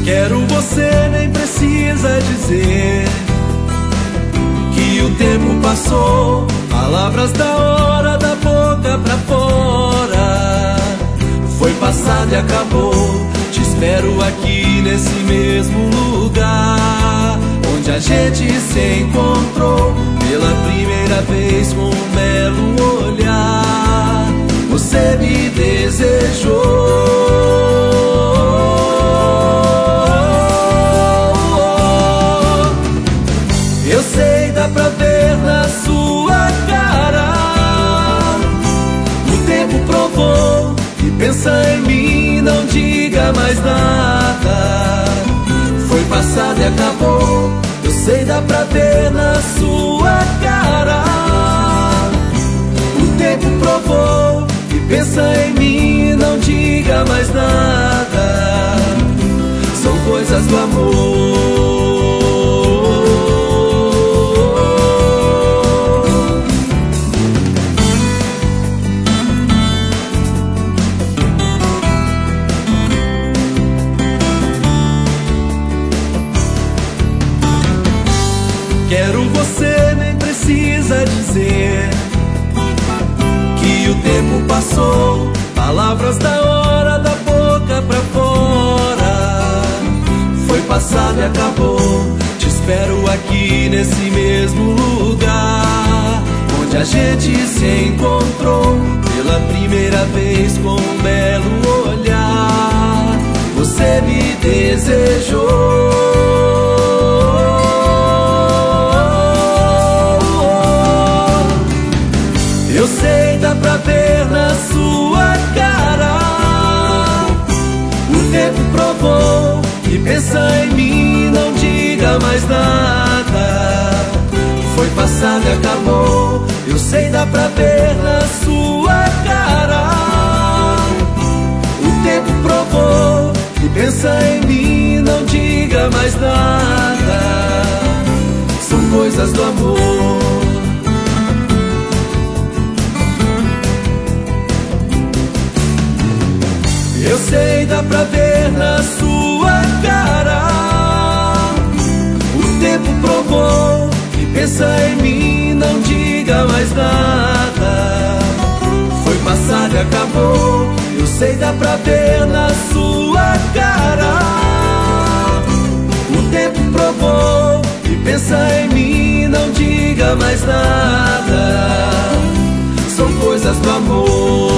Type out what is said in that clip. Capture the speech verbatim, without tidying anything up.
Quero você, nem precisa dizer que o tempo passou. Palavras da hora, da boca pra fora. Foi passado e acabou. Te espero aqui nesse mesmo lugar onde a gente se encontrou pela primeira vez com um belo olhar. Você me desejou. Eu sei, dá pra ver na sua cara. O tempo provou e pensa em mim, não diga mais nada. Foi passado e acabou. Eu sei, dá pra ver na sua cara. O tempo provou e pensa em mim, não diga mais nada. São coisas do amor. Quero você, nem precisa dizer que o tempo passou. Palavras da hora, da boca pra fora. Foi passado e acabou. Te espero aqui nesse mesmo lugar onde a gente se encontrou pela primeira vez com um belo olhar. Você me desejou. Eu sei, dá pra ver na sua cara. O tempo provou e pensa em mim, não diga mais nada. Foi passado e acabou. Eu sei, dá pra ver na sua cara. O tempo provou e pensa em mim, não diga mais nada. São coisas do amor. Eu sei, dá pra ver na sua cara. O tempo provou e pensa em mim, não diga mais nada. Foi passado e acabou. Eu sei, dá pra ver na sua cara. O tempo provou e pensa em mim, não diga mais nada. São coisas do amor.